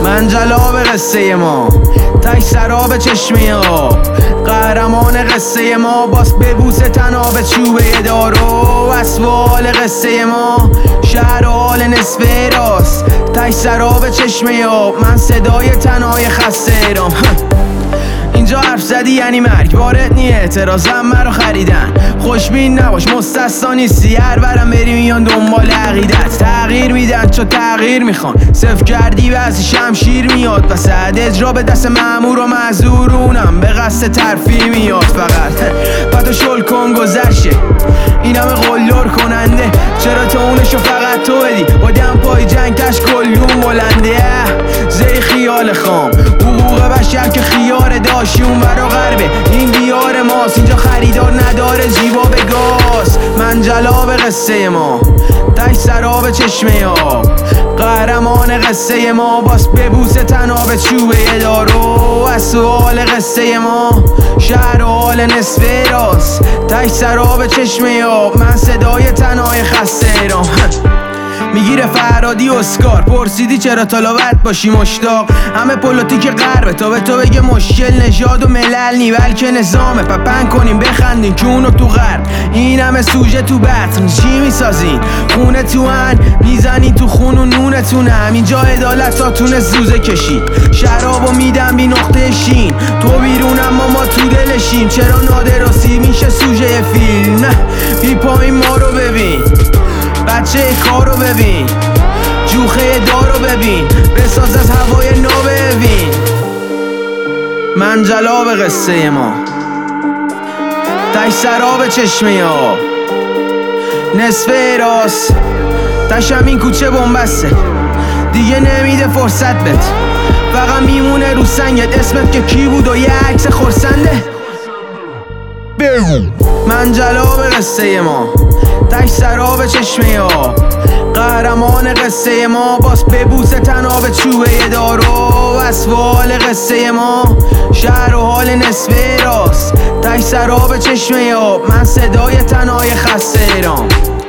من جلاب قصه ما، تک سراب چشمه آب، قهرمان قصه ما، باس ببوس تناب چوبه دارو. اسوال قصه ما، شهر حال نصف راست، تک سراب چشمه آب، من صدای تنهای خسته رام. اینجا حرف زدی یعنی مرگ، وارد نی اعتراضم مرا خریدن. خوشبین نباش مستثنا نیستی، هر برم بری میان دنبال عقیدت. تغییر میدن چو تغییر میخوان، صفر کردی بعضی شمشیر میاد وسط اجرا به دست مأمور و معذورونم به قصد ترفیع میاد. فقط پتو شل کن گذرشه، این همه قلدر کننده، چرا تو اونشو فقط تو بدی؟ با دم پای جنگ تش کلون بلنده، زی خیال خام حقوق بشر که خیار داشتی اون برا غربه، این دیار ماست اینجا خریدار نداره جیبا به گاز. من جلاب قصه ما، تک سراب چشمه آب، قهرمان قصه ما، باس ببوس تناب چوبه دارو. از سوال قصه ما، شهر حال نصف راست، تک سراب چشمه آب، من صدای تنهای خسته رام. میگیره فرادی اسکار، پرسیدی چرا طلبت باشی مشتاق، همه پولوتیک غربه تا به تو بگه مشکل نژاد و ملل نی بلکه نظامه. پپن کنیم بخندین که اونو تو غرب، این همه سوژه تو بطن چی میسازین؟ خونه تو ان میزنین تو خون و نونتونه، همینجا عدالتاتونه زوزه کشید، شرابو میدم بی نقطه شین، تو بیرون اما ما تو دلشیم. چرا نادراسی میشه سوژه فیلم؟ بی پایین ما رو ببین، بچه کارو ببین، جوخه دارو ببین، بساز از هوای نو ببین. من جلاب قصه ما، تک سراب چشمه آب، نصف راست، تشم این کوچه بنبسته، دیگه نمیده فرصت بهت، فقط میمونه رو سنگت اسمت که کی بود و یه عکس خورسنده. من جلاب قصه ما، تک سراب چشمه آب، قهرمان قصه ما، باس ببوس تناب چوبه دارو. اسوال قصه ما، شهر و حال نصف راست، تک سراب چشمه آب، من صدای تنهای خسته رام.